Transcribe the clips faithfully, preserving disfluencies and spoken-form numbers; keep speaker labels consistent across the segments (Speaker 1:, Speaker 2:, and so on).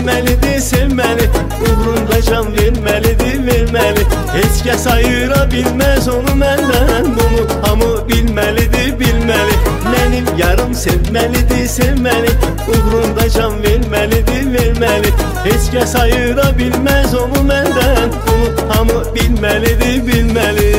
Speaker 1: sevməlidir, sevməli, uğrunda can verməlidir, verməli. Heç kəs ayıra bilməz onu məndən, bunu hamı bilməlidir, bilməli. Mənim yarım sevməlidir, sevməli, uğrunda can verməlidir, verməli. Heç kəs ayıra bilməz onu məndən, bunu hamı bilməlidir, bilməli.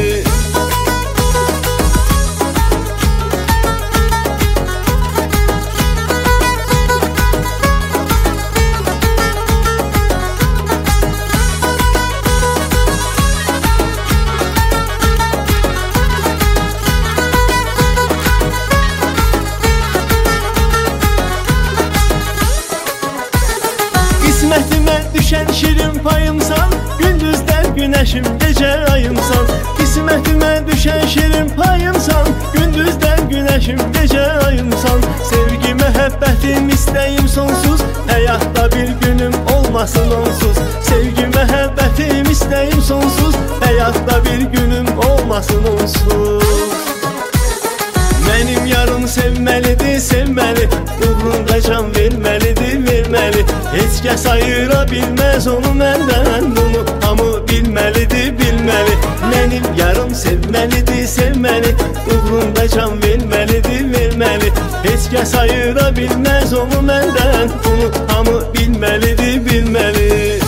Speaker 1: Qismətimə düşən şirin payımsan, gündüzlər günəşim, gecə ayımsan. Qismətimə düşən şirin payımsan, gündüzlər günəşim, gecə ayımsan. Sevgi, məhəbbətim, istəyim sonsuz, həyatda bir günüm olmasın onsuz. Sevgi, məhəbbətim, istəyim sonsuz, həyatda bir günüm olmasın onsuz. Mənim yarım sevməlidir, sevməli, uğrunda can verməlidir, verməli. Heç kəs ayıra bilməz onu məndən, bunu hamı bilməlidir, bilməli. Mənim yarım sevməlidir, sevməli, uğrunda can verməlidir, verməli. Heç kəs ayıra bilməz onu məndən, bunu hamı bilməlidir, bilməli.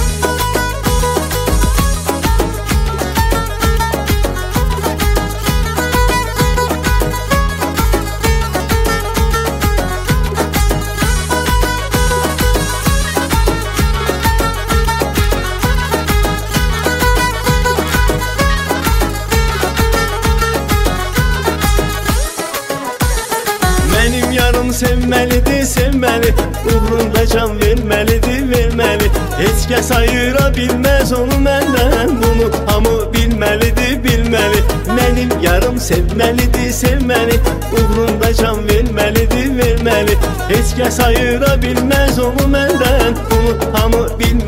Speaker 1: Mənim yarım sevməlidir, sevməli, uğrunda can verməlidir, verməli. Heç kəs ayıra bilməz onu məndən, bunu hamı bilməlidir, bilməli. Mənim yarım sevməlidir, sevməli, uğrunda can verməlidir, verməli. Heç kəs ayıra bilməz onu məndən, bunu hamı bilməlidir.